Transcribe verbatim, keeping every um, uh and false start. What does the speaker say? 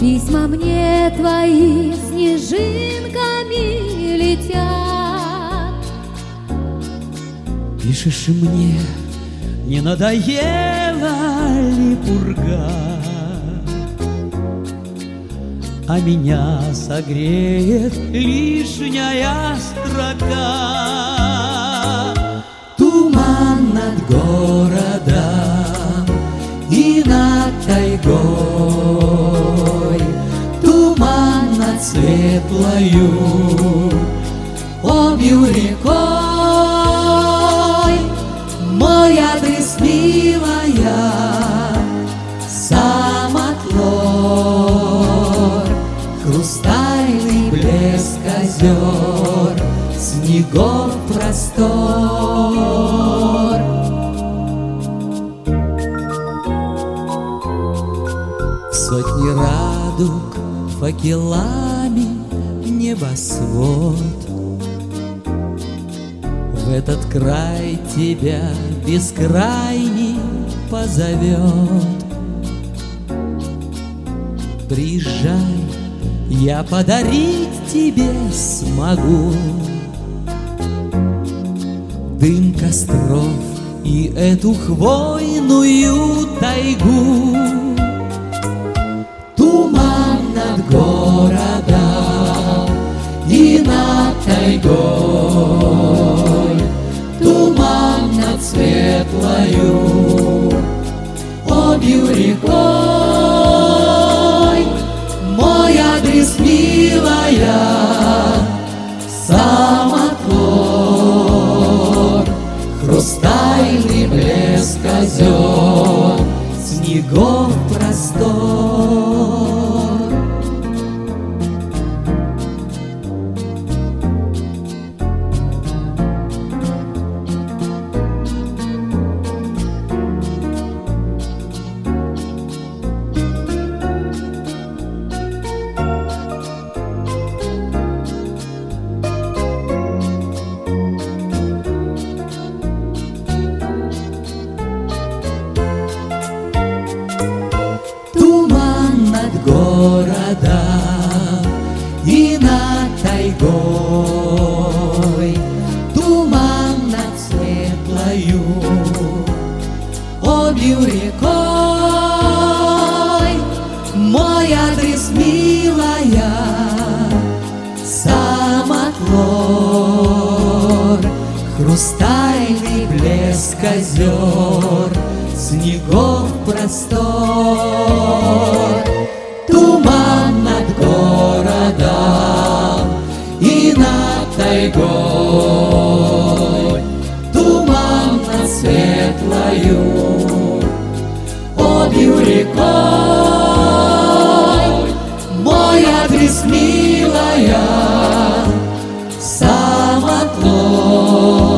Письма мне твои снежинками летят. Пишешь мне, не надоела ли пурга, а меня согреет лишняя строка. Туман над городом и над тайгой, туман над светлою обью рекой. Мой адрес, милая, Самотлор, хрустальный блеск озер, снегов простор. В сотни радуг факелами небосвод в этот край тебя бескрайний позовет. Приезжай, я подарить тебе смогу дым костров и эту хвойную тайгу. Туман над городом и над тайгой, туман над светлою обью рекой. Мой адрес, милая, Самотлор, хрустальный блеск озер, снегов простор. Городом и над тайгой, туман над светлою обью рекой. Мой адрес, милая, Самотлор, хрустальный блеск озер, снегов простор. Туман над городом и над тайгой, туман над светлою обью рекой. Мой адрес, милая, Самотлор,